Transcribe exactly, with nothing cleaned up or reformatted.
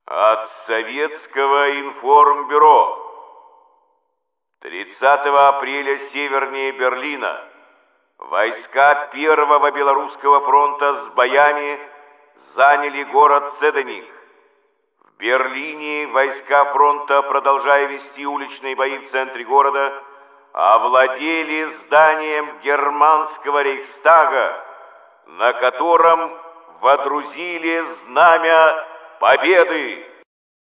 От Советского информбюро. тридцатого апреля севернее Берлина войска Первого Белорусского фронта с боями заняли город Цеденик. В Берлине войска фронта, продолжая вести уличные бои в центре города, овладели зданием германского Рейхстага, на котором водрузили знамя победы.